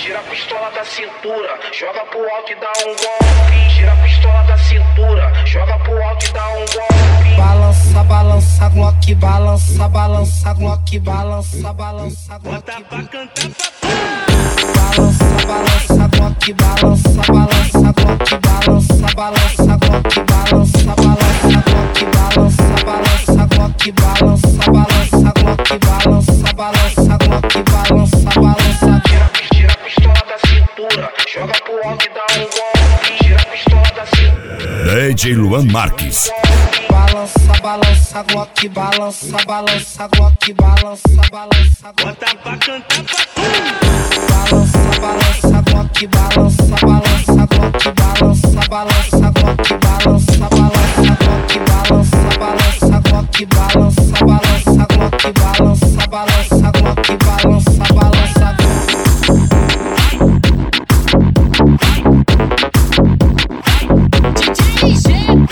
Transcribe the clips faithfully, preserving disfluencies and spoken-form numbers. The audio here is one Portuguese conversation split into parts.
Tira a pistola da cintura, joga pro alto e dá um golpe. Tira a pistola da cintura, joga pro alto e dá um golpe. Balança, balança, Glock, balança, balança, Glock, balança, balança, Glock. Bota pra cantar pra Balança, balança, Glock, balança, balança, Glock, balança, balança, Glock, balança, balança, Glock, balança, balança, Glock, balança, balança, Glock, balança, balança, Glock, balança, balança. Tira, tira a pistola da cintura, joga pro alto e dá um golpe. Tira a pistola da cintura. D J Luan Marques. Balança, balança, Glock, balança, balança, Glock, balança, balança, Glock. Bota pra cantar pra Balança, balança, Glock, balança, balança, Glock, balança, balança, Glock, balança, balança, Glock, balança, balança, Glock, balança, balança, Glock, balança, balança, Glock, balança, balança. D J G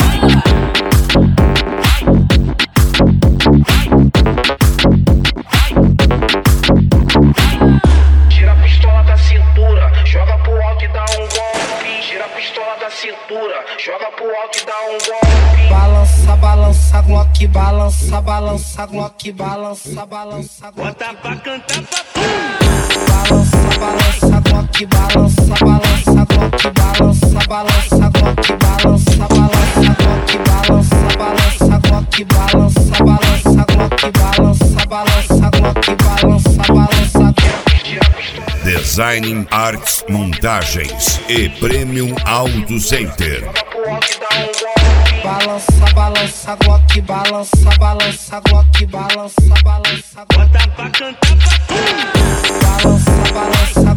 Tira a pistola da cintura, joga pro alto e dá um golpe. Tira a pistola da cintura, joga pro alto e dá um golpe. Balança, balança, Glock, balança, balança, Glock, balança, balança, Glock. Bota pra cantar pra Balança, balança, Glock, balança, balança, Glock, balança, balança, Glock, balança, balança, Glock, balança, balança, Glock, balança, balança, Glock, balança, balança, Glock, balança, balança. Designing Arts Montagens e Premium Auto Center. Balança, balança, Glock, balança, balança, Glock, balança, balança, Glock. Bota pra cantar pra Balança, balança,